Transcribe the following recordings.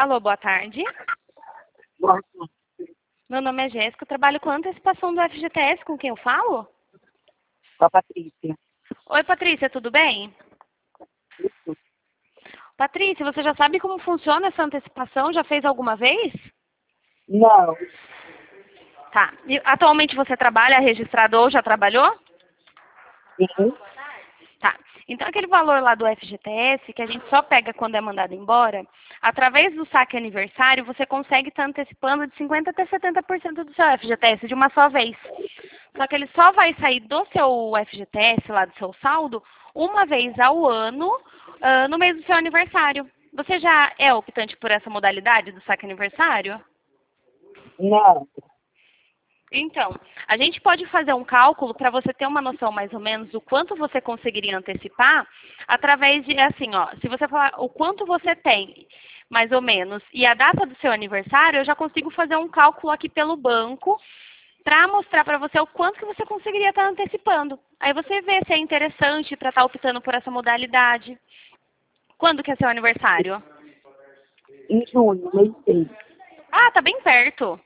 Alô, boa tarde. Boa tarde. Meu nome é Jéssica, eu trabalho com antecipação do FGTS, com quem eu falo? Com a Patrícia. Oi, Patrícia, tudo bem? Isso. Patrícia, você já sabe como funciona essa antecipação? Já fez alguma vez? Não. Tá. E atualmente você trabalha registrado ou já trabalhou? Sim. Tá. Então, aquele valor lá do FGTS, que a gente só pega quando é mandado embora, através do saque aniversário, você consegue estar antecipando de 50% até 70% do seu FGTS de uma só vez. Só que ele só vai sair do seu FGTS, lá do seu saldo, uma vez ao ano, no mês do seu aniversário. Você já é optante por essa modalidade do saque aniversário? Não. Então, a gente pode fazer um cálculo para você ter uma noção mais ou menos do quanto você conseguiria antecipar através de, assim, ó, se você falar o quanto você tem, mais ou menos, e a data do seu aniversário, eu já consigo fazer um cálculo aqui pelo banco para mostrar para você o quanto que você conseguiria estar antecipando. Aí você vê se é interessante para estar optando por essa modalidade. Quando que é seu aniversário? Em junho, mês 6. Ah, tá bem perto.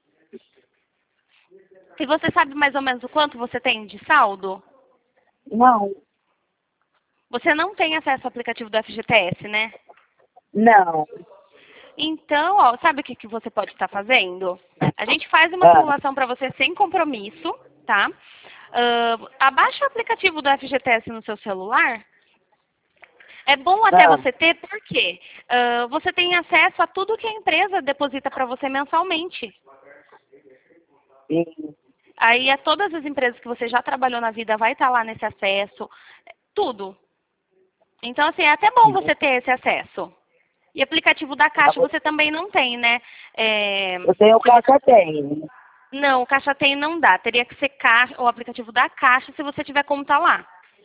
E você sabe mais ou menos o quanto você tem de saldo? Não. Você não tem acesso ao aplicativo do FGTS, né? Não. Então, ó, sabe o que você pode estar fazendo? A gente faz uma Ah, simulação para você sem compromisso, tá? Abaixa o aplicativo do FGTS no seu celular. É bom até ah, você ter, porque você tem acesso a tudo que a empresa deposita para você mensalmente. sim. Aí, todas as empresas que você já trabalhou na vida vai estar lá nesse acesso, tudo. Então, assim, é até bom você ter esse acesso. E aplicativo da Caixa você também não tem, né? Eu tenho Se você... caixa, tem. Não, o Caixa Tem não dá. Teria que ser o aplicativo da Caixa se você tiver conta lá.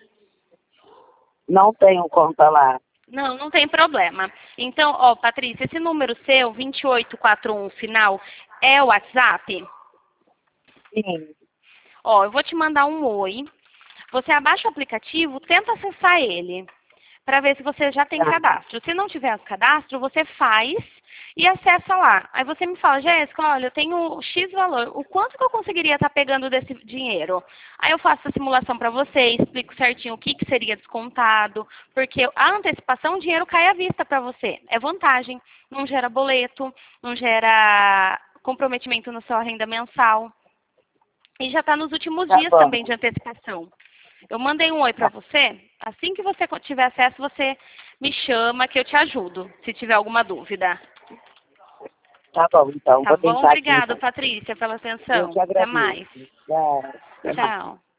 Não tenho conta lá. Não, não tem problema. Então, ó, Patrícia, esse número seu, 2841 final, é o WhatsApp? Sim. Ó, eu vou te mandar um oi. Você abaixa o aplicativo, tenta acessar ele, para ver se você já tem Tá. cadastro. Se não tiver cadastro, você faz e acessa lá. Aí você me fala, Jéssica, olha, eu tenho X valor. O quanto que eu conseguiria estar pegando desse dinheiro? Aí eu faço a simulação para você, explico certinho o que seria descontado, porque a antecipação, o dinheiro cai à vista para você. É vantagem. Não gera boleto, não gera comprometimento na sua renda mensal. E já está nos últimos Tá dias também bom. de antecipação. Eu mandei um oi para Tá, você. Assim que você tiver acesso, você me chama que eu te ajudo, se tiver alguma dúvida. tá bom, então. Tá Vou bom? tentar aqui, Obrigada, então. Patrícia, pela Eu atenção. te Até agradeço. mais. Tchau. Até mais. Tchau.